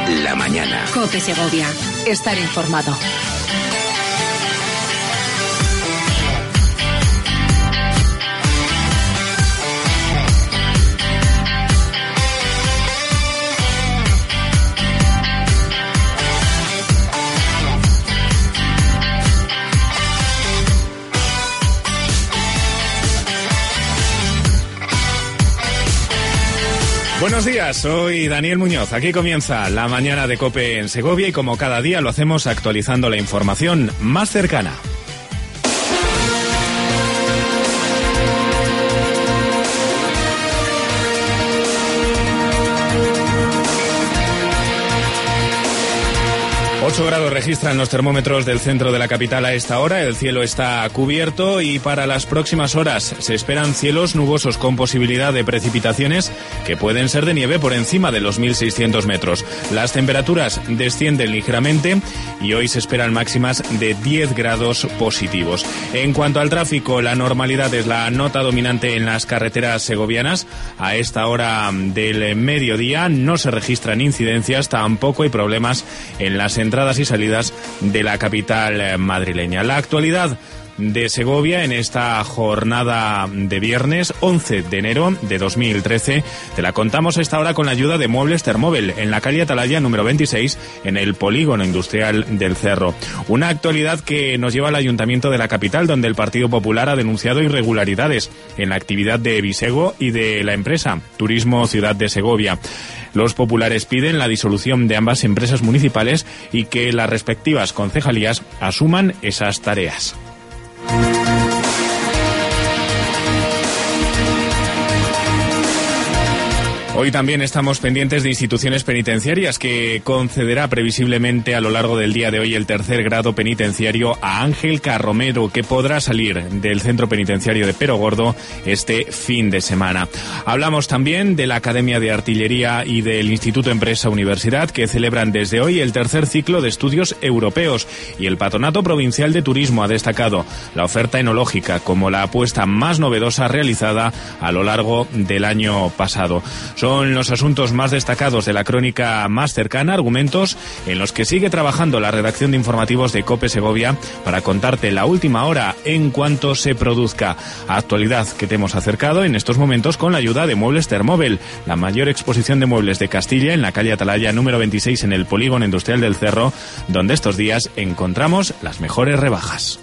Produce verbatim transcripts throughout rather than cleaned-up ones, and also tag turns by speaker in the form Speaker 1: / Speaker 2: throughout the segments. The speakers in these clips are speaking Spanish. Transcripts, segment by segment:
Speaker 1: la mañana.
Speaker 2: COPE Segovia. Estar informado.
Speaker 3: Buenos días, soy Daniel Muñoz. Aquí comienza la mañana de COPE en Segovia y como cada día lo hacemos actualizando la información más cercana. ocho grados registran los termómetros del centro de la capital a esta hora. El cielo está cubierto y para las próximas horas se esperan cielos nubosos con posibilidad de precipitaciones que pueden ser de nieve por encima de los mil seiscientos metros. Las temperaturas descienden ligeramente y hoy se esperan máximas de diez grados positivos. En cuanto al tráfico, la normalidad es la nota dominante en las carreteras segovianas. A esta hora del mediodía no se registran incidencias, tampoco hay problemas en las entradas y salidas de la capital madrileña. La actualidad de Segovia en esta jornada de viernes once de enero de dos mil trece. Te la contamos a esta hora con la ayuda de Muebles Termóvel en la calle Atalaya número veintiséis en el Polígono Industrial del Cerro. Una actualidad que nos lleva al Ayuntamiento de la capital, donde el Partido Popular ha denunciado irregularidades en la actividad de Visego y de la empresa Turismo Ciudad de Segovia. Los populares piden la disolución de ambas empresas municipales y que las respectivas concejalías asuman esas tareas. Hoy también estamos pendientes de instituciones penitenciarias que concederá previsiblemente a lo largo del día de hoy el tercer grado penitenciario a Ángel Carromero, que podrá salir del centro penitenciario de Perogordo este fin de semana. Hablamos también de la Academia de Artillería y del Instituto Empresa Universidad, que celebran desde hoy el tercer ciclo de estudios europeos, y el Patronato Provincial de Turismo ha destacado la oferta enológica como la apuesta más novedosa realizada a lo largo del año pasado. Son los asuntos más destacados de la crónica más cercana, argumentos en los que sigue trabajando la redacción de informativos de COPE Segovia para contarte la última hora en cuanto se produzca. Actualidad que te hemos acercado en estos momentos con la ayuda de Muebles Termóvel, la mayor exposición de muebles de Castilla en la calle Atalaya número veintiséis en el Polígono Industrial del Cerro, donde estos días encontramos las mejores rebajas.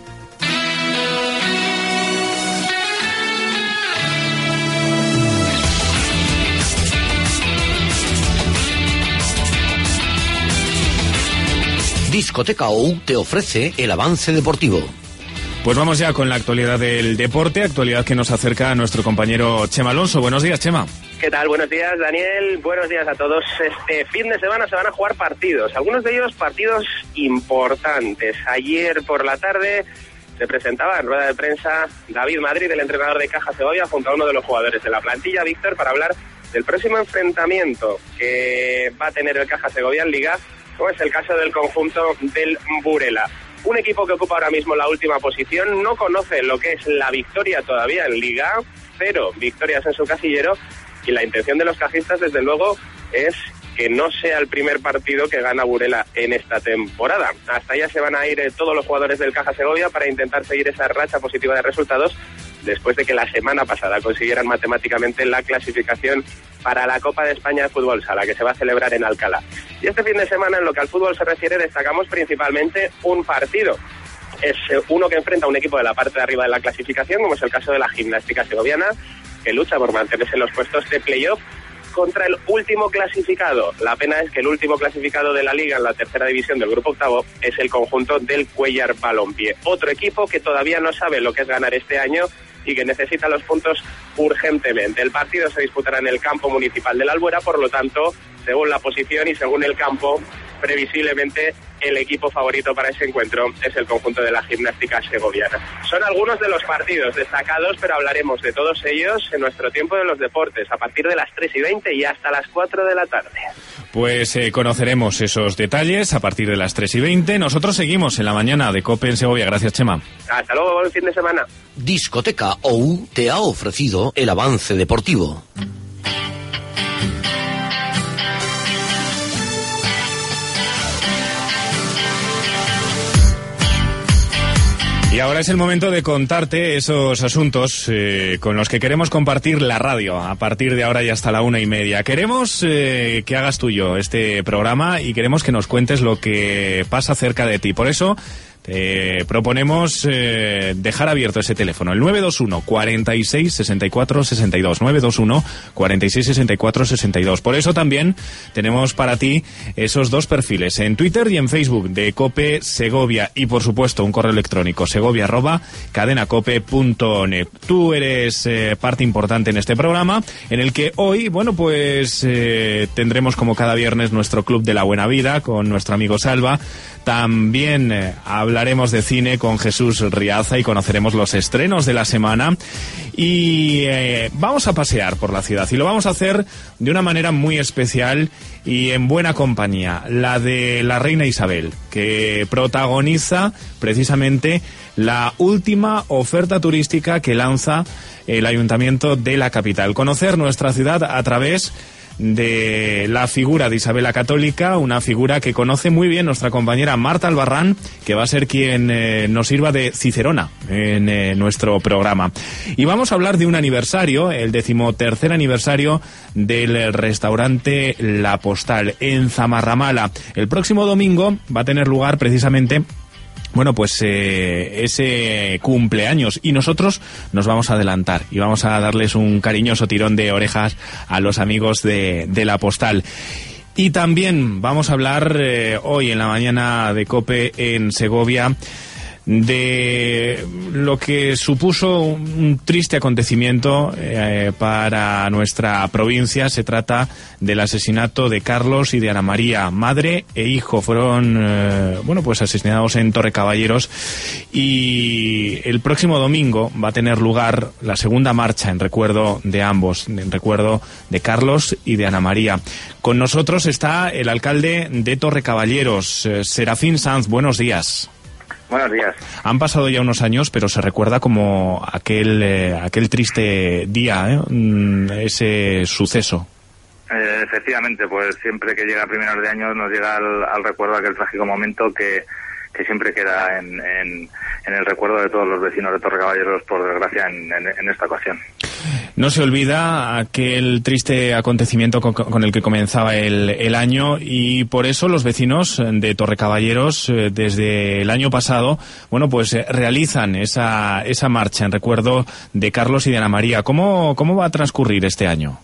Speaker 1: Discoteca O U te ofrece el avance deportivo.
Speaker 3: Pues vamos ya con la actualidad del deporte, actualidad que nos acerca a nuestro compañero Chema Alonso. Buenos días, Chema.
Speaker 4: ¿Qué tal? Buenos días, Daniel. Buenos días a todos. Este fin de semana se van a jugar partidos, algunos de ellos partidos importantes. Ayer por la tarde se presentaba en rueda de prensa David Madrid, el entrenador de Caja Segovia, junto a uno de los jugadores de la plantilla, Víctor, para hablar del próximo enfrentamiento que va a tener el Caja Segovia en Liga, como es el caso del conjunto del Burela. Un equipo que ocupa ahora mismo la última posición, no conoce lo que es la victoria todavía en Liga, cero victorias en su casillero, y la intención de los cajistas, desde luego, es que no sea el primer partido que gana Burela en esta temporada. Hasta allá se van a ir todos los jugadores del Caja Segovia para intentar seguir esa racha positiva de resultados, después de que la semana pasada consiguieran matemáticamente la clasificación para la Copa de España de Fútbol Sala, que se va a celebrar en Alcalá. Y este fin de semana, en lo que al fútbol se refiere, destacamos principalmente un partido. Es uno que enfrenta a un equipo de la parte de arriba de la clasificación, como es el caso de la Gimnástica Segoviana, que lucha por mantenerse en los puestos de playoff contra el último clasificado. La pena es que el último clasificado de la Liga en la tercera división del grupo octavo es el conjunto del Cuéllar Balompié. Otro equipo que todavía no sabe lo que es ganar este año y que necesita los puntos urgentemente. El partido se disputará en el campo municipal de la Albuera, por lo tanto, según la posición y según el campo, previsiblemente el equipo favorito para ese encuentro es el conjunto de la Gimnástica Segoviana. Son algunos de los partidos destacados, pero hablaremos de todos ellos en nuestro tiempo de los deportes, a partir de las tres y veinte y hasta las cuatro de la tarde.
Speaker 3: Pues eh, conoceremos esos detalles a partir de las tres y veinte. Nosotros seguimos en la mañana de COPE en Segovia. Gracias, Chema.
Speaker 4: Hasta luego, buen fin de semana.
Speaker 1: Discoteca O U te ha ofrecido el avance deportivo.
Speaker 3: Y ahora es el momento de contarte esos asuntos eh, con los que queremos compartir la radio a partir de ahora y hasta la una y media. Queremos eh, que hagas tuyo este programa y queremos que nos cuentes lo que pasa cerca de ti. Por eso te proponemos eh, dejar abierto ese teléfono, el nueve dos uno, cuarenta y seis, sesenta y cuatro, sesenta y dos, nueve dos uno, cuarenta y seis, sesenta y cuatro, sesenta y dos. Por eso también tenemos para ti esos dos perfiles, en Twitter y en Facebook, de COPE Segovia, y por supuesto un correo electrónico, segovia arroba cadenacope punto net. Tú eres eh, parte importante en este programa, en el que hoy, bueno, pues eh, tendremos como cada viernes nuestro Club de la Buena Vida con nuestro amigo Salva. También eh, hablaremos de cine con Jesús Riaza y conoceremos los estrenos de la semana. Y eh, vamos a pasear por la ciudad y lo vamos a hacer de una manera muy especial y en buena compañía, la de la reina Isabel, que protagoniza precisamente la última oferta turística que lanza el Ayuntamiento de la capital. Conocer nuestra ciudad a través de la figura de Isabel la Católica, una figura que conoce muy bien nuestra compañera Marta Albarrán, que va a ser quien eh, nos sirva de cicerona en eh, nuestro programa. Y vamos a hablar de un aniversario, el decimotercer aniversario del restaurante La Postal en Zamarramala. El próximo domingo va a tener lugar precisamente Bueno, pues eh, ese cumpleaños, y nosotros nos vamos a adelantar y vamos a darles un cariñoso tirón de orejas a los amigos de, de La Postal. Y también vamos a hablar eh, hoy en la mañana de COPE en Segovia de lo que supuso un triste acontecimiento eh, para nuestra provincia. Se trata del asesinato de Carlos y de Ana María, madre e hijo. Fueron eh, bueno, pues asesinados en Torrecaballeros, y el próximo domingo va a tener lugar la segunda marcha en recuerdo de ambos, en recuerdo de Carlos y de Ana María. Con nosotros está el alcalde de Torrecaballeros, eh, Serafín Sanz. Buenos días.
Speaker 5: Buenos días.
Speaker 3: Han pasado ya unos años, pero se recuerda como aquel eh, aquel triste día, ¿eh? Ese suceso.
Speaker 5: Eh, efectivamente, pues siempre que llega a primeros de año nos llega al, al recuerdo aquel trágico momento que, que siempre queda en, en, en el recuerdo de todos los vecinos de Torrecaballeros, por desgracia, en, en, en esta ocasión.
Speaker 3: No se olvida aquel triste acontecimiento con, con el que comenzaba el, el año, y por eso los vecinos de Torrecaballeros eh, desde el año pasado, bueno, pues eh, realizan esa esa marcha en recuerdo de Carlos y de Ana María. ¿Cómo, cómo va a transcurrir este año?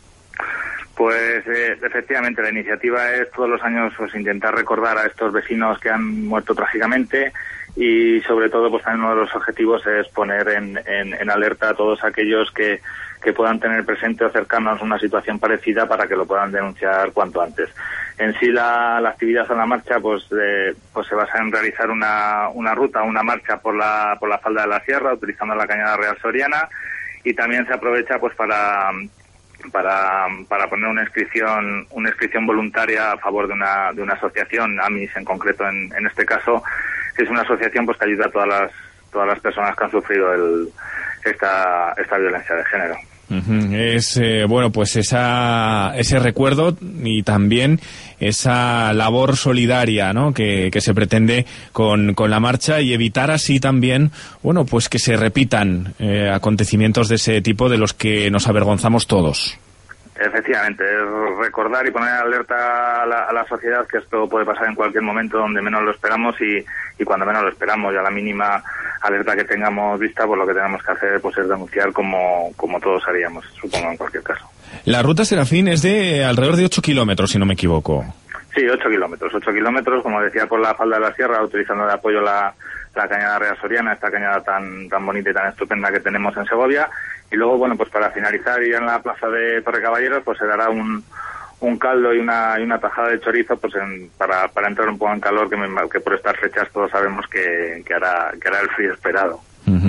Speaker 5: Pues eh, efectivamente la iniciativa es todos los años pues intentar recordar a estos vecinos que han muerto trágicamente, y sobre todo pues también uno de los objetivos es poner en, en, en alerta a todos aquellos que, que puedan tener presente o cercanos una situación parecida, para que lo puedan denunciar cuanto antes. En sí la, la actividad en la marcha pues eh, pues se basa en realizar una, una ruta, una marcha por la, por la falda de la sierra, utilizando la cañada real soriana, y también se aprovecha pues para para para poner una inscripción una inscripción voluntaria a favor de una de una asociación, AMIS en concreto en, en este caso, que es una asociación pues que ayuda a todas las todas las personas que han sufrido el, esta esta violencia de género.
Speaker 3: Uh-huh. Es eh, bueno, pues esa ese recuerdo y también esa labor solidaria, ¿no?, que, que se pretende con, con la marcha, y evitar así también, bueno, pues que se repitan eh, acontecimientos de ese tipo, de los que nos avergonzamos todos.
Speaker 5: Efectivamente, es recordar y poner en alerta a la, a la sociedad que esto puede pasar en cualquier momento, donde menos lo esperamos, y, y cuando menos lo esperamos, y a la mínima alerta que tengamos vista, pues lo que tenemos que hacer pues es denunciar, como, como todos haríamos, supongo, en cualquier caso.
Speaker 3: La ruta, Serafín, es de alrededor de ocho kilómetros, si no me equivoco.
Speaker 5: Sí, ocho kilómetros, ocho kilómetros, como decía, por la falda de la sierra, utilizando de apoyo la, la cañada real soriana, esta cañada tan, tan bonita y tan estupenda que tenemos en Segovia. Y luego, bueno, pues para finalizar, y en la plaza de Torrecaballeros, pues se dará un, un caldo y una, y una tajada de chorizo, pues en, para, para entrar un poco en calor, que, me, que por estas fechas todos sabemos que, que hará, que hará el frío esperado.
Speaker 3: Uh-huh.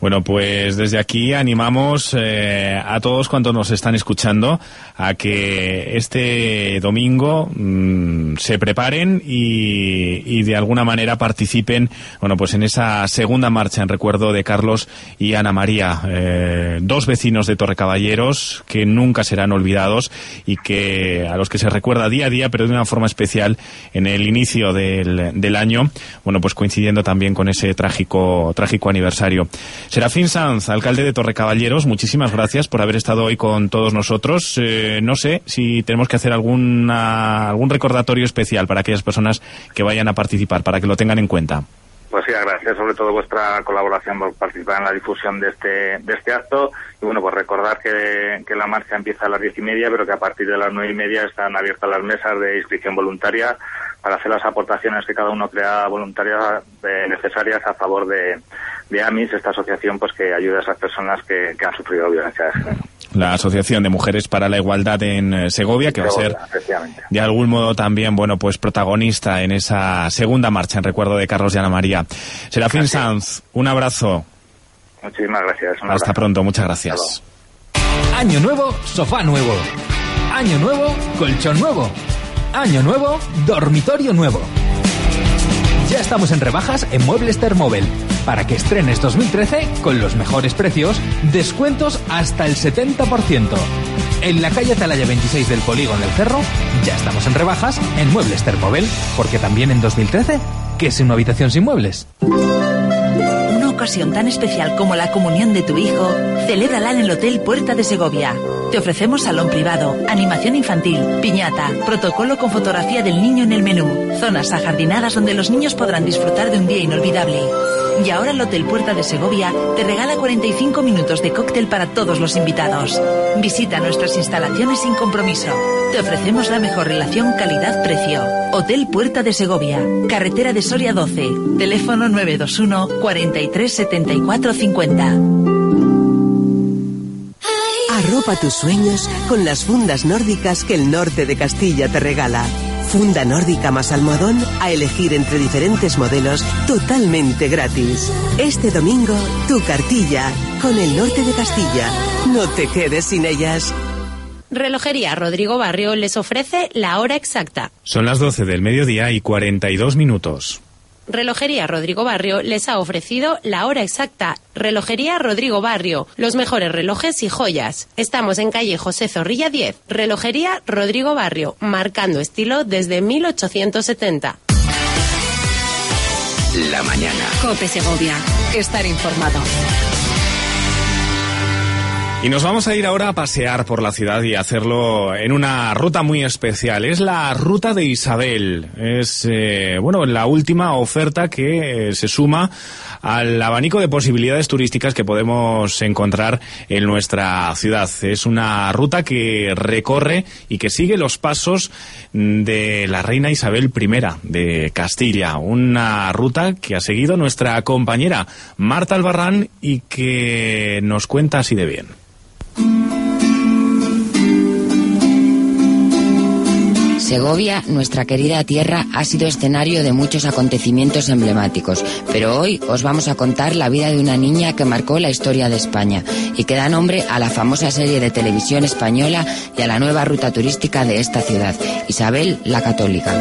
Speaker 3: Bueno, pues desde aquí animamos eh, a todos cuantos nos están escuchando a que este domingo mmm, se preparen y, y de alguna manera participen, bueno, pues en esa segunda marcha en recuerdo de Carlos y Ana María, eh, dos vecinos de Torrecaballeros que nunca serán olvidados y que a los que se recuerda día a día, pero de una forma especial en el inicio del, del año, bueno, pues coincidiendo también con ese trágico, trágico aniversario. Serafín Sanz, alcalde de Torrecaballeros, muchísimas gracias por haber estado hoy con todos nosotros. Eh, no sé si tenemos que hacer alguna, algún recordatorio especial para aquellas personas que vayan a participar, para que lo tengan en cuenta.
Speaker 5: Pues sí, agradecer sobre todo vuestra colaboración por participar en la difusión de este de este acto. Y bueno, pues recordar que, que la marcha empieza a las diez y media, pero que a partir de las nueve y media están abiertas las mesas de inscripción voluntaria para hacer las aportaciones que cada uno crea voluntarias eh, necesarias a favor de, de AMIS, esta asociación pues que ayuda a esas personas que, que han sufrido violencia de género.
Speaker 3: La Asociación de Mujeres para la Igualdad en Segovia, que Segovia, va a ser de algún modo también, bueno, pues protagonista en esa segunda marcha en recuerdo de Carlos y Ana María. Serafín Sanz, un abrazo.
Speaker 5: Muchísimas gracias.
Speaker 3: Hasta abrazo. Pronto, muchas gracias.
Speaker 6: Año nuevo, sofá nuevo. Año nuevo, colchón nuevo. Año nuevo, dormitorio nuevo. Ya estamos en rebajas en Muebles Termóvel. Para que estrenes dos mil trece con los mejores precios, descuentos hasta el setenta por ciento. En la calle Atalaya veintiséis del Polígono del Cerro, ya estamos en rebajas en Muebles Termóvel, porque también en dos mil trece, ¿qué es una habitación sin muebles?
Speaker 7: Una ocasión tan especial como la comunión de tu hijo, celébrala en el Hotel Puerta de Segovia. Te ofrecemos salón privado, animación infantil, piñata, protocolo con fotografía del niño en el menú, zonas ajardinadas donde los niños podrán disfrutar de un día inolvidable. Y ahora el Hotel Puerta de Segovia te regala cuarenta y cinco minutos de cóctel para todos los invitados. Visita nuestras instalaciones sin compromiso. Te ofrecemos la mejor relación calidad-precio. Hotel Puerta de Segovia, carretera de Soria doce, teléfono nueve dos uno, cuarenta y tres, setenta y cuatro, cincuenta.
Speaker 8: Arropa tus sueños con las fundas nórdicas que el norte de Castilla te regala. Funda nórdica más almohadón a elegir entre diferentes modelos totalmente gratis. Este domingo, tu cartilla con el norte de Castilla. No te quedes sin ellas.
Speaker 9: Relojería Rodrigo Barrio les ofrece la hora exacta.
Speaker 3: Son las doce del mediodía y cuarenta y dos minutos.
Speaker 9: Relojería Rodrigo Barrio les ha ofrecido la hora exacta. Relojería Rodrigo Barrio, los mejores relojes y joyas. Estamos en calle José Zorrilla diez. Relojería Rodrigo Barrio, marcando estilo desde mil ochocientos setenta.
Speaker 1: La mañana.
Speaker 2: COPE Segovia. Estar informado.
Speaker 3: Y nos vamos a ir ahora a pasear por la ciudad y hacerlo en una ruta muy especial. Es la Ruta de Isabel. Es, eh, bueno, la última oferta que eh, se suma al abanico de posibilidades turísticas que podemos encontrar en nuestra ciudad. Es una ruta que recorre y que sigue los pasos de la reina Isabel primera de Castilla. Una ruta que ha seguido nuestra compañera Marta Albarrán y que nos cuenta así de bien.
Speaker 10: Segovia, nuestra querida tierra, ha sido escenario de muchos acontecimientos emblemáticos, pero hoy os vamos a contar la vida de una niña que marcó la historia de España y que da nombre a la famosa serie de televisión española y a la nueva ruta turística de esta ciudad, Isabel la Católica.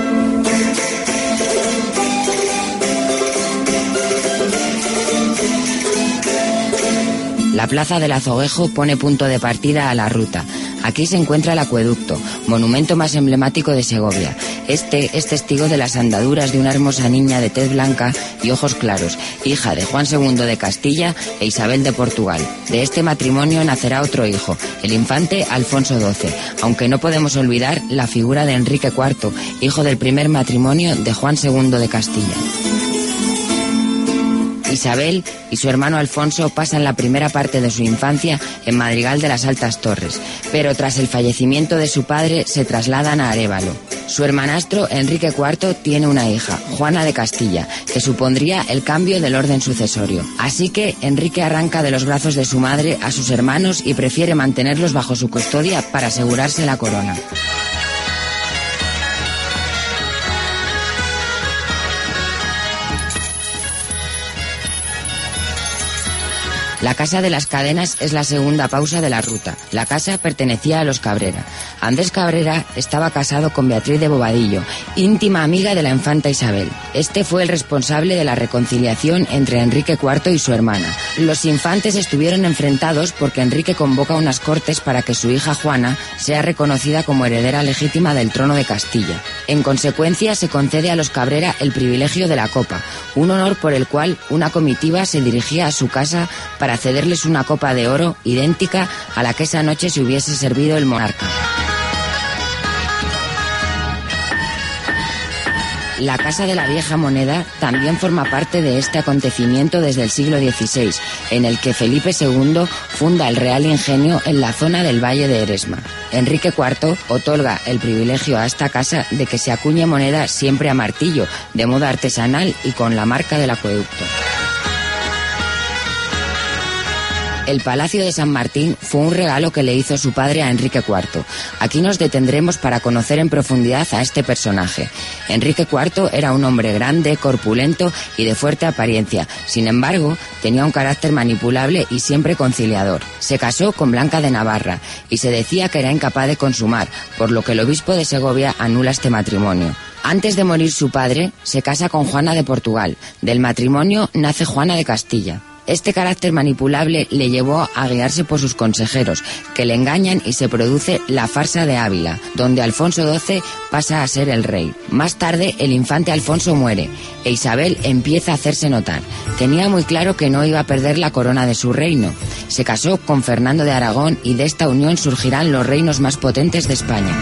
Speaker 10: La plaza del Azoguejo pone punto de partida a la ruta. Aquí se encuentra el acueducto, monumento más emblemático de Segovia. Este es testigo de las andaduras de una hermosa niña de tez blanca y ojos claros, hija de Juan segundo de Castilla e Isabel de Portugal. De este matrimonio nacerá otro hijo, el infante Alfonso doce, aunque no podemos olvidar la figura de Enrique cuarto, hijo del primer matrimonio de Juan segundo de Castilla. Isabel y su hermano Alfonso pasan la primera parte de su infancia en Madrigal de las Altas Torres, pero tras el fallecimiento de su padre se trasladan a Arévalo. Su hermanastro Enrique cuarto tiene una hija, Juana de Castilla, que supondría el cambio del orden sucesorio. Así que Enrique arranca de los brazos de su madre a sus hermanos y prefiere mantenerlos bajo su custodia para asegurarse la corona. La Casa de las Cadenas es la segunda pausa de la ruta. La casa pertenecía a los Cabrera. Andrés Cabrera estaba casado con Beatriz de Bobadillo, íntima amiga de la infanta Isabel. Este fue el responsable de la reconciliación entre Enrique cuarto y su hermana. Los infantes estuvieron enfrentados porque Enrique convoca unas cortes para que su hija Juana sea reconocida como heredera legítima del trono de Castilla. En consecuencia, se concede a los Cabrera el privilegio de la copa, un honor por el cual una comitiva se dirigía a su casa para cederles una copa de oro idéntica a la que esa noche se hubiese servido el monarca. La Casa de la Vieja Moneda también forma parte de este acontecimiento desde el siglo dieciséis, en el que Felipe segundo funda el Real Ingenio en la zona del Valle de Eresma. Enrique cuarto otorga el privilegio a esta casa de que se acuñe moneda siempre a martillo, de modo artesanal y con la marca del acueducto. El Palacio de San Martín fue un regalo que le hizo su padre a Enrique cuarto. Aquí nos detendremos para conocer en profundidad a este personaje. Enrique cuarto era un hombre grande, corpulento y de fuerte apariencia. Sin embargo, tenía un carácter manipulable y siempre conciliador. Se casó con Blanca de Navarra y se decía que era incapaz de consumar, por lo que el obispo de Segovia anula este matrimonio. Antes de morir su padre, se casa con Juana de Portugal. Del matrimonio nace Juana de Castilla. Este carácter manipulable le llevó a guiarse por sus consejeros, que le engañan y se produce la farsa de Ávila, donde Alfonso doce pasa a ser el rey. Más tarde, el infante Alfonso muere e Isabel empieza a hacerse notar. Tenía muy claro que no iba a perder la corona de su reino. Se casó con Fernando de Aragón y de esta unión surgirán los reinos más potentes de España.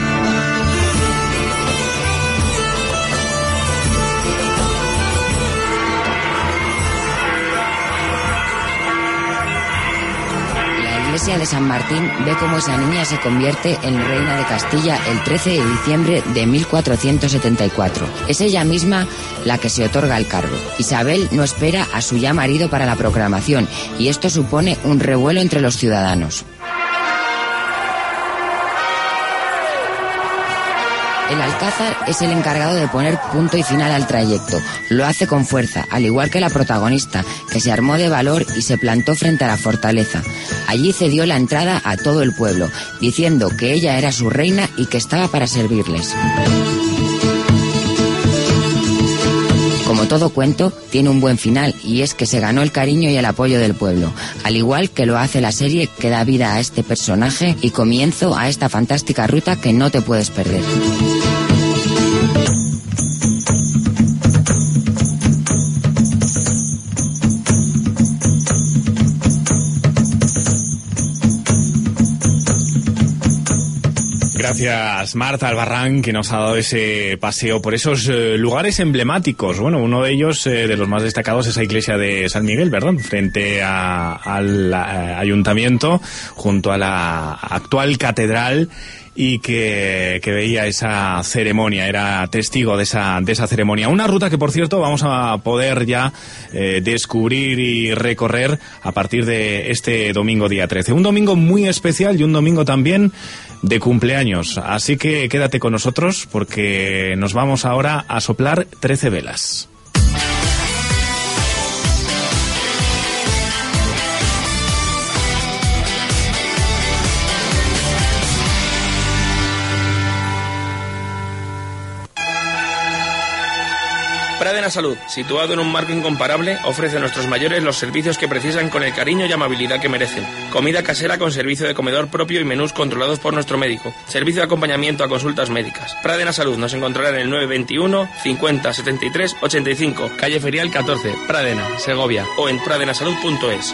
Speaker 10: La iglesia de San Martín ve cómo esa niña se convierte en reina de Castilla el trece de diciembre de mil cuatrocientos setenta y cuatro. Es ella misma la que se otorga el cargo. Isabel no espera a su ya marido para la proclamación y esto supone un revuelo entre los ciudadanos. El alcázar es el encargado de poner punto y final al trayecto. Lo hace con fuerza, al igual que la protagonista, que se armó de valor y se plantó frente a la fortaleza. Allí cedió la entrada a todo el pueblo, diciendo que ella era su reina y que estaba para servirles. Como todo cuento, tiene un buen final, y es que se ganó el cariño y el apoyo del pueblo, al igual que lo hace la serie que da vida a este personaje y comienzo a esta fantástica ruta que no te puedes perder.
Speaker 3: Gracias, Marta Albarrán, que nos ha dado ese paseo por esos eh, lugares emblemáticos. Bueno, uno de ellos, eh, de los más destacados, es la iglesia de San Miguel, ¿verdad? Frente a, al a, ayuntamiento, junto a la actual catedral, y que, que veía esa ceremonia, era testigo de esa, de esa ceremonia. Una ruta que, por cierto, vamos a poder ya eh, descubrir y recorrer a partir de este domingo día trece. Un domingo muy especial y un domingo también de cumpleaños. Así que quédate con nosotros porque nos vamos ahora a soplar trece velas.
Speaker 11: Pradena Salud, situado en un marco incomparable, ofrece a nuestros mayores los servicios que precisan con el cariño y amabilidad que merecen. Comida casera con servicio de comedor propio y menús controlados por nuestro médico. Servicio de acompañamiento a consultas médicas. Pradena Salud nos encontrará en el nueve veintiuno, cincuenta, setenta y tres, ochenta y cinco, calle Ferial catorce, Pradena, Segovia, o en pradenasalud punto es.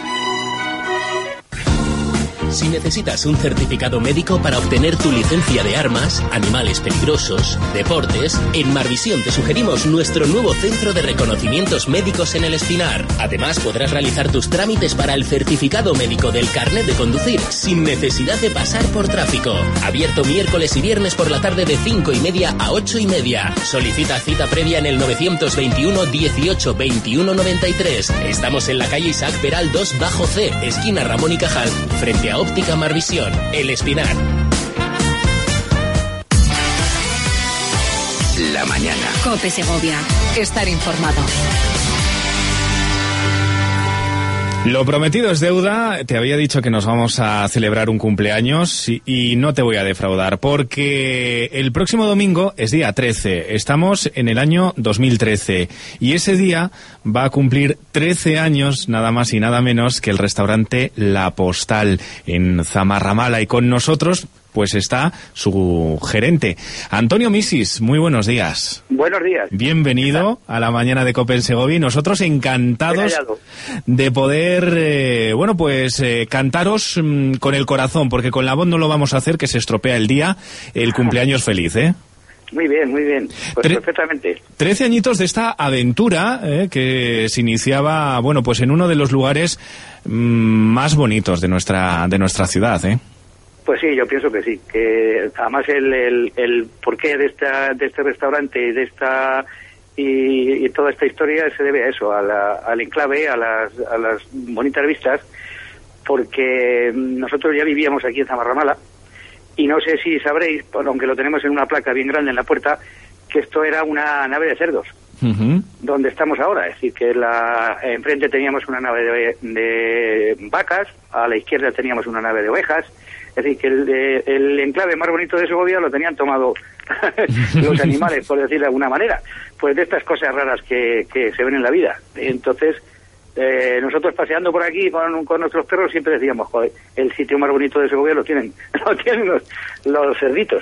Speaker 12: Si necesitas un certificado médico para obtener tu licencia de armas, animales peligrosos, deportes, en Marvisión te sugerimos nuestro nuevo centro de reconocimientos médicos en El Espinar. Además, podrás realizar tus trámites para el certificado médico del carnet de conducir sin necesidad de pasar por tráfico. Abierto miércoles y viernes por la tarde de cinco y media a ocho y media. Solicita cita previa en el novecientos veintiuno, dieciocho, veintiuno, noventa y tres. Estamos en la calle Isaac Peral dos bajo C, esquina Ramón y Cajal, frente a Óptica Marvisión, El Espinar.
Speaker 2: La mañana. COPE Segovia. Estar informado.
Speaker 3: Lo prometido es deuda. Te había dicho que nos vamos a celebrar un cumpleaños y, y no te voy a defraudar, porque el próximo domingo es día trece. Estamos en el año dos mil trece y ese día va a cumplir trece años, nada más y nada menos, que el restaurante La Postal en Zamarramala, y con nosotros pues está su gerente, Antonio Misis. Muy buenos días.
Speaker 13: Buenos días.
Speaker 3: Bienvenido a la mañana de COPE en Segovia, y nosotros encantados de poder, eh, bueno, pues eh, cantaros mmm, con el corazón, porque con la voz no lo vamos a hacer, que se estropea el día. El cumpleaños feliz, ¿eh?
Speaker 13: Muy bien, muy bien. Pues Tre perfectamente.
Speaker 3: Trece añitos de esta aventura eh, que se iniciaba, bueno, pues en uno de los lugares mmm, más bonitos de nuestra de nuestra ciudad, ¿eh?
Speaker 13: Pues sí, yo pienso que sí, que además el, el, el porqué de esta de este restaurante y de esta y, y toda esta historia se debe a eso, a la, al enclave, a las, a las bonitas vistas, porque nosotros ya vivíamos aquí en Zamarramala y no sé si sabréis, aunque lo tenemos en una placa bien grande en la puerta, que esto era una nave de cerdos. Uh-huh. Donde estamos ahora, es decir, que la enfrente teníamos una nave de, de vacas, a la izquierda teníamos una nave de ovejas. Es decir, que el, el enclave más bonito de Segovia lo tenían tomado los animales, por decirlo de alguna manera. Pues de estas cosas raras que, que se ven en la vida. Entonces, eh, nosotros paseando por aquí con, con nuestros perros siempre decíamos, joder, el sitio más bonito de Segovia lo tienen, lo tienen los, los cerditos.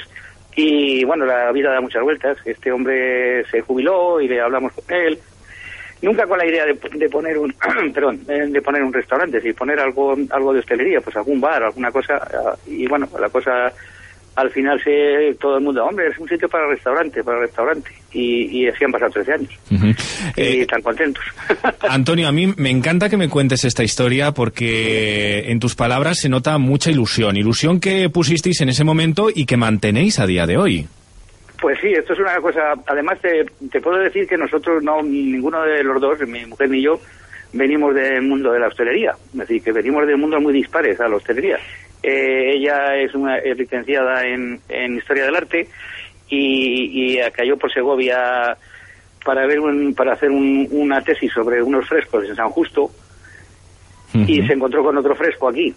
Speaker 13: Y bueno, la vida da muchas vueltas. Este hombre se jubiló y le hablamos con él. Nunca con la idea de, de poner un perdón, de poner un restaurante, si poner algo algo de hostelería, pues algún bar, alguna cosa, y bueno, la cosa al final se todo el mundo, hombre, es un sitio para restaurante, para restaurante, y, y así han pasado trece años. Uh-huh. Y eh, están contentos.
Speaker 3: Antonio, a mí me encanta que me cuentes esta historia, porque en tus palabras se nota mucha ilusión, ilusión que pusisteis en ese momento y que mantenéis a día de hoy.
Speaker 13: Pues sí, esto es una cosa, además te, te puedo decir que nosotros, no, ninguno de los dos, mi mujer ni yo, venimos del mundo de la hostelería, es decir, que venimos de mundos muy dispares a la hostelería. Eh, ella es una es licenciada en, en Historia del Arte y, y cayó por Segovia para ver un, para hacer un, una tesis sobre unos frescos en San Justo, uh-huh. Y se encontró con otro fresco aquí.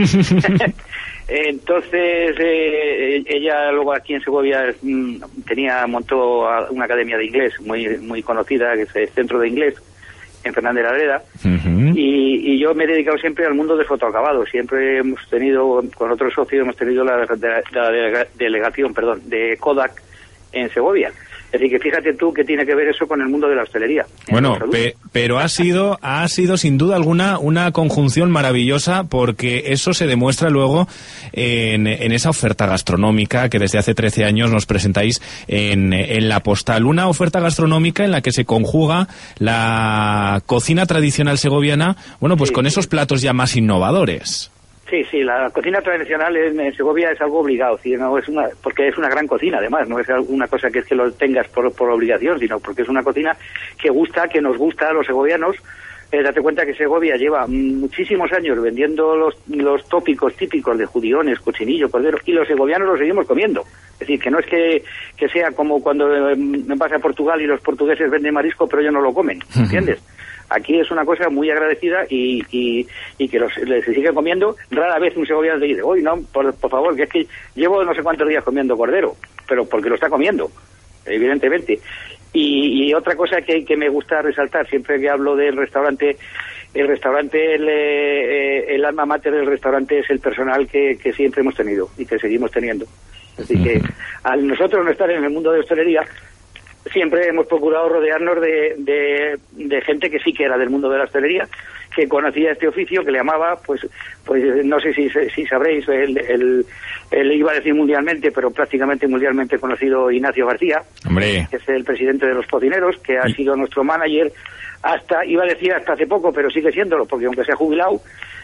Speaker 13: Entonces, eh, ella luego aquí en Segovia mm, tenía, montó una academia de inglés muy muy conocida, que es el Centro de Inglés, en Fernández de la Vereda, uh-huh. y, y yo me he dedicado siempre al mundo del fotoacabado. Siempre hemos tenido, con otros socios, hemos tenido la, la, la delegación, perdón, de Kodak en Segovia. Es decir, que fíjate tú que tiene que ver eso con el mundo de la hostelería.
Speaker 3: Bueno, pe pero ha sido, ha sido sin duda alguna una conjunción maravillosa, porque eso se demuestra luego en, en esa oferta gastronómica que desde hace trece años nos presentáis en, en La Postal. Una oferta gastronómica en la que se conjuga la cocina tradicional segoviana, bueno, pues sí, con esos platos ya más innovadores.
Speaker 13: Sí, sí, la cocina tradicional en, en Segovia es algo obligado, ¿sí? No es una, porque es una gran cocina, además, no es una cosa que es que lo tengas por, por obligación, sino porque es una cocina que gusta, que nos gusta a los segovianos. Eh, date cuenta que Segovia lleva muchísimos años vendiendo los, los tópicos típicos de judiones, cochinillo, cordero, y los segovianos los seguimos comiendo. Es decir, que no es que, que sea como cuando me vas a Portugal y los portugueses venden marisco, pero ellos no lo comen, ¿entiendes? Aquí es una cosa muy agradecida y, y, y que los, se sigue comiendo. Rara vez un segoviano te dice, uy, no, por, por favor, que es que llevo no sé cuántos días comiendo cordero, pero porque lo está comiendo, evidentemente. Y, y otra cosa que, que me gusta resaltar, siempre que hablo del restaurante, el restaurante, el, eh, el alma mater del restaurante es el personal que, que siempre hemos tenido y que seguimos teniendo. Así que al nosotros no estar en el mundo de hostelería, siempre hemos procurado rodearnos de, de, de gente que sí que era del mundo de la hostelería, que conocía este oficio, que le amaba, pues pues no sé si, si sabréis, el, el, el iba a decir mundialmente, pero prácticamente mundialmente conocido Ignacio García,
Speaker 3: Hombre.
Speaker 13: que es el presidente de los cocineros, que ha sido nuestro manager hasta, iba a decir hasta hace poco, pero sigue siéndolo, porque aunque se ha jubilado,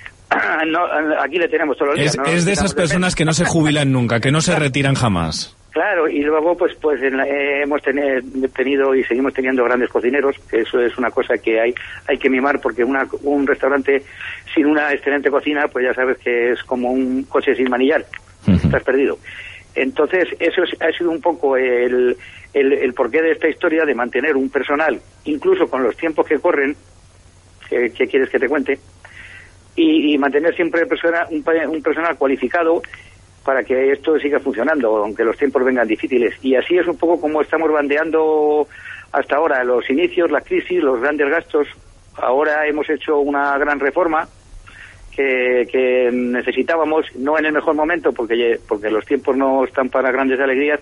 Speaker 13: no, aquí le tenemos todos los días.
Speaker 3: Es,
Speaker 13: ¿no?
Speaker 3: es de esas personas que no se jubilan nunca, que no se retiran jamás.
Speaker 13: Claro, y luego pues pues eh, hemos tener, tenido y seguimos teniendo grandes cocineros, que eso es una cosa que hay hay que mimar, porque una, un restaurante sin una excelente cocina, pues ya sabes que es como un coche sin manillar, uh-huh. Estás perdido. Entonces, eso es, ha sido un poco el, el, el porqué de esta historia, de mantener un personal, incluso con los tiempos que corren, ¿qué, qué quieres que te cuente? y, y mantener siempre persona, un, un personal cualificado para que esto siga funcionando, aunque los tiempos vengan difíciles. Y así es un poco como estamos bandeando hasta ahora, los inicios, la crisis, los grandes gastos. Ahora hemos hecho una gran reforma que, que necesitábamos, no en el mejor momento, porque, porque los tiempos no están para grandes alegrías,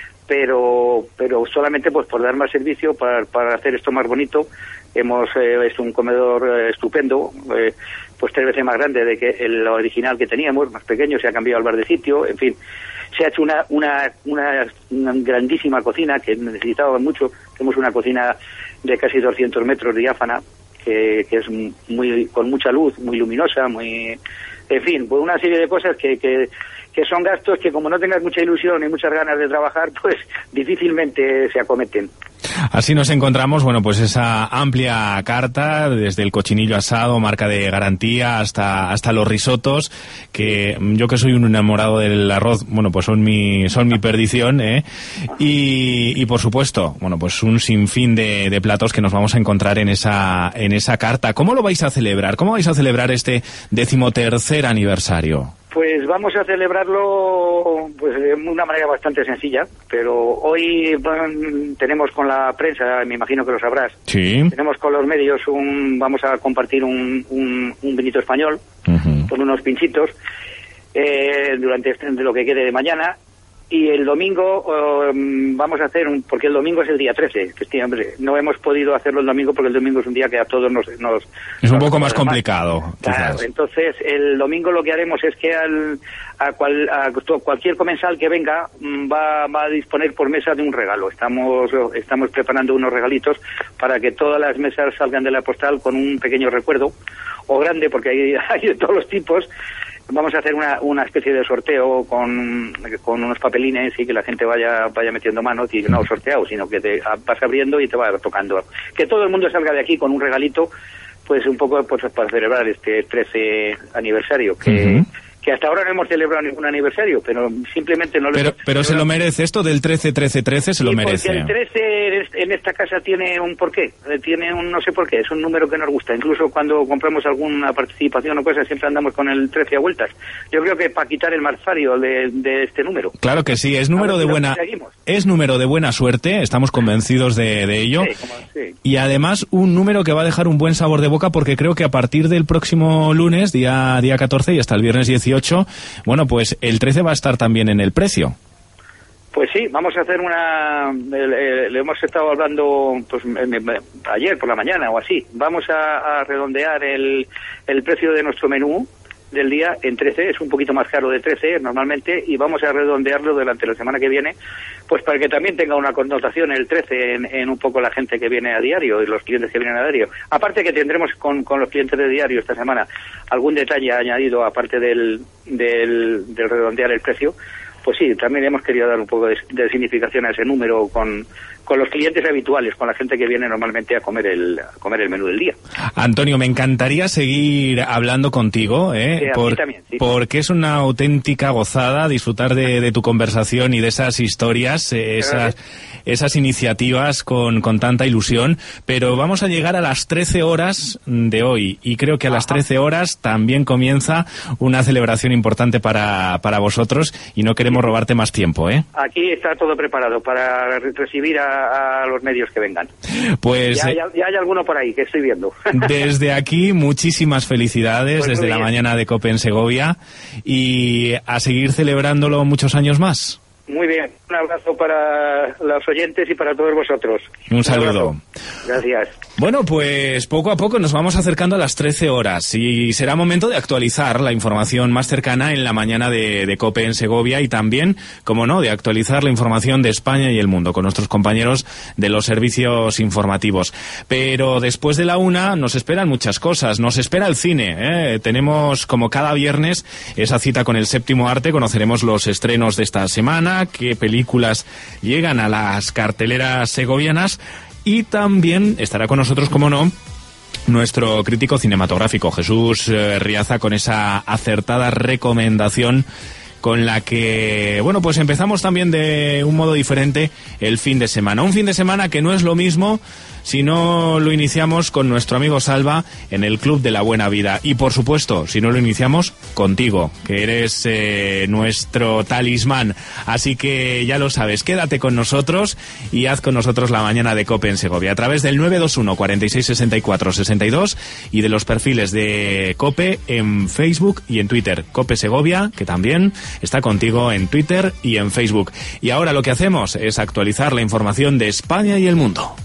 Speaker 13: pero pero solamente pues por dar más servicio, para, para hacer esto más bonito. Hemos eh, es un comedor eh, estupendo, eh, pues tres veces más grande de que el original que teníamos, más pequeño, se ha cambiado el bar de sitio, en fin. Se ha hecho una, una, una, una grandísima cocina que necesitábamos mucho. Tenemos una cocina de casi doscientos metros, diáfana, que, que es muy con mucha luz, muy luminosa, muy... En fin, pues una serie de cosas que, que, que son gastos que, como no tengas mucha ilusión y muchas ganas de trabajar, pues difícilmente se acometen.
Speaker 3: Así nos encontramos, bueno, pues esa amplia carta, desde el cochinillo asado, marca de garantía, hasta hasta los risotos, que yo que soy un enamorado del arroz, bueno, pues son mi son mi perdición, ¿eh? Y, y por supuesto, bueno, pues un sinfín de, de platos que nos vamos a encontrar en esa en esa carta. ¿Cómo lo vais a celebrar? ¿Cómo vais a celebrar este decimotercer aniversario?
Speaker 13: Pues vamos a celebrarlo pues de una manera bastante sencilla, pero hoy bueno, tenemos con la prensa, me imagino que lo sabrás,
Speaker 3: sí.
Speaker 13: Tenemos con los medios, un vamos a compartir un, un, un vinito español, uh-huh. con unos pinchitos, eh, durante este, de lo que quede de mañana. Y el domingo um, vamos a hacer un... Porque el domingo es el día trece, que hombre, no hemos podido hacerlo el domingo porque el domingo es un día que a todos nos... nos
Speaker 3: es un
Speaker 13: nos,
Speaker 3: poco más complicado,
Speaker 13: claro,
Speaker 3: quizás.
Speaker 13: Entonces, el domingo lo que haremos es que al, a, cual, a cualquier comensal que venga va, va a disponer por mesa de un regalo. Estamos, estamos preparando unos regalitos para que todas las mesas salgan de la postal con un pequeño recuerdo, o grande, porque hay, hay de todos los tipos. Vamos a hacer una, una especie de sorteo con, con unos papelines y que la gente vaya vaya metiendo manos, y no sorteado, sino que te vas abriendo y te va tocando. Que todo el mundo salga de aquí con un regalito, pues un poco pues, para celebrar este trece aniversario, que... Uh-huh. que hasta ahora no hemos celebrado ningún aniversario, pero simplemente no lo
Speaker 3: Pero,
Speaker 13: hemos
Speaker 3: pero se lo merece, esto del trece trece trece se
Speaker 13: sí,
Speaker 3: lo merece.
Speaker 13: Porque el trece en esta casa tiene un porqué, tiene un no sé por qué, es un número que nos gusta. Incluso cuando compramos alguna participación o cosas, siempre andamos con el trece a vueltas. Yo creo que para quitar el marfario de, de este número.
Speaker 3: Claro que sí, es número de buena es número de buena suerte, estamos convencidos de, de ello.
Speaker 13: Sí, como, sí.
Speaker 3: Y además un número que va a dejar un buen sabor de boca, porque creo que a partir del próximo lunes, día día catorce, y hasta el viernes dieciocho, bueno, pues el trece va a estar también en el precio.
Speaker 13: Pues sí, vamos a hacer una... Le, le hemos estado hablando pues me, me, ayer por la mañana o así. Vamos a, a redondear el, el precio de nuestro menú del día en trece, es un poquito más caro de trece normalmente, y vamos a redondearlo durante la semana que viene, pues para que también tenga una connotación el trece en, en un poco la gente que viene a diario y los clientes que vienen a diario. Aparte que tendremos con, con los clientes de diario esta semana algún detalle añadido, aparte del, del, del redondear el precio. Pues sí, también hemos querido dar un poco de, de significación a ese número con, con los clientes habituales, con la gente que viene normalmente a comer el a comer el menú del día.
Speaker 3: Antonio, me encantaría seguir hablando contigo, ¿eh?
Speaker 13: Sí, a
Speaker 3: Por,
Speaker 13: mí también, sí.
Speaker 3: Porque es una auténtica gozada disfrutar de, de tu conversación y de esas historias, eh, esas, esas iniciativas con, con tanta ilusión. Pero vamos a llegar a las trece horas de hoy, y creo que a las trece horas también comienza una celebración importante para, para vosotros, y no queremos robarte más tiempo, ¿eh?
Speaker 13: Aquí está todo preparado para recibir a, a los medios que vengan.
Speaker 3: Pues
Speaker 13: ya, ya, ya hay alguno por ahí que estoy viendo.
Speaker 3: Desde aquí, muchísimas felicidades, pues desde la mañana de COPE en Segovia, y a seguir celebrándolo muchos años más.
Speaker 13: Muy bien, un abrazo para los oyentes y para todos vosotros.
Speaker 3: Un saludo.
Speaker 13: Un Gracias.
Speaker 3: Bueno, pues poco a poco nos vamos acercando a las trece horas, y será momento de actualizar la información más cercana en la mañana de, de COPE en Segovia, y también, como no, de actualizar la información de España y el mundo con nuestros compañeros de los servicios informativos. Pero después de la una nos esperan muchas cosas. Nos espera el cine, ¿eh? Tenemos, como cada viernes, esa cita con el séptimo arte. Conoceremos los estrenos de esta semana, qué películas llegan a las carteleras segovianas, y también estará con nosotros, como no, nuestro crítico cinematográfico Jesús eh, Riaza, con esa acertada recomendación con la que, bueno, pues empezamos también de un modo diferente el fin de semana. Un fin de semana que no es lo mismo si no lo iniciamos con nuestro amigo Salva en el Club de la Buena Vida. Y por supuesto, si no lo iniciamos contigo, que eres eh, nuestro talismán. Así que ya lo sabes, quédate con nosotros y haz con nosotros la mañana de COPE en Segovia. A través del nueve dos uno, cuarenta y seis, sesenta y cuatro, sesenta y dos y de los perfiles de COPE en Facebook y en Twitter. COPE Segovia, que también está contigo en Twitter y en Facebook. Y ahora lo que hacemos es actualizar la información de España y el mundo.